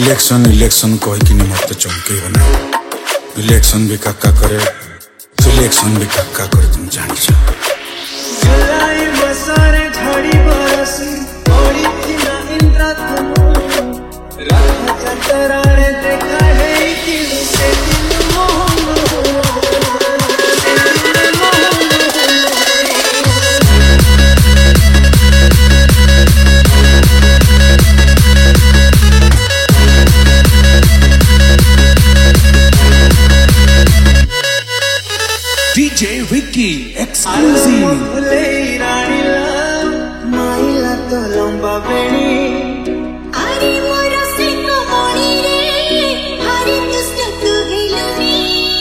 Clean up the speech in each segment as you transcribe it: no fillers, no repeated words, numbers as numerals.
election election कहीकि मत चमकेबना election भी काका करे सिलेक्शन भी काका करे तुम जानी जुलाई बसारे झड़ी बरसी ओड़ी थी ना इंद्रा तुम राधा चतराने देखा है कि से दिल मोहन DJ Vicky exclusive माइला तो लंबा बेणी अरे मोरा से तो मोड़ी रे हरे दुष्ट तू हिलुनी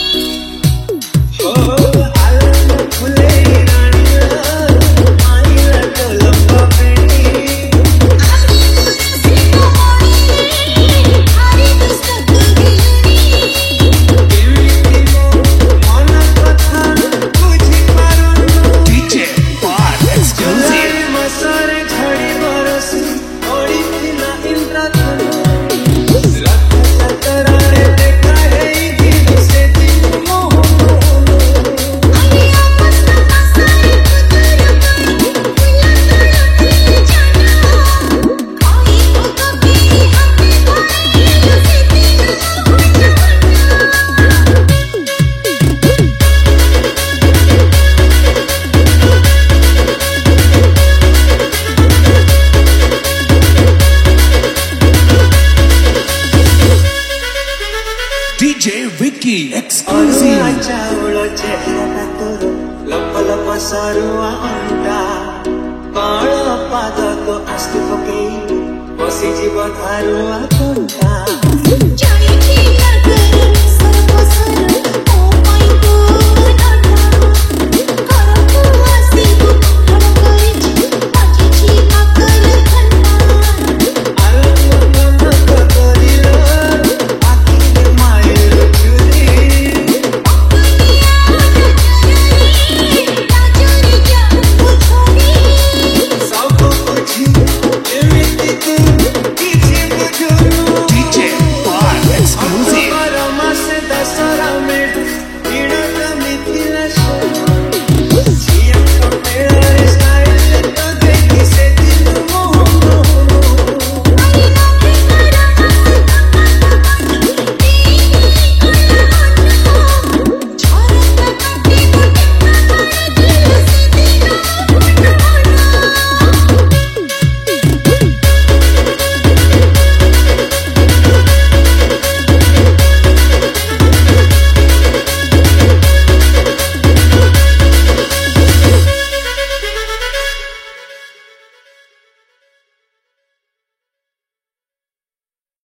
ओ आलम फुले रानीला माइला तो लंबा बेणी अरे मोरा से तो मोड़ी रे हरे दुष्ट तू हिलुनी मन कथा बुझी पारुनु DJ Part exclusive मसारे झड़ी बरसी ओड़ी थी ना इंद्रा तुम राधा चतराने देखा है दिल से दिल मोहन अरे आपस में बसाए कुतर करी जाना कोई हो कभी हमने भाई से दिल DJ Vicky exclusive चावल चेहरा तोर लप लप सरुआ अंडा पाड़ पाद तो आस्ति पकेई बसी जीव धारुआ कंटा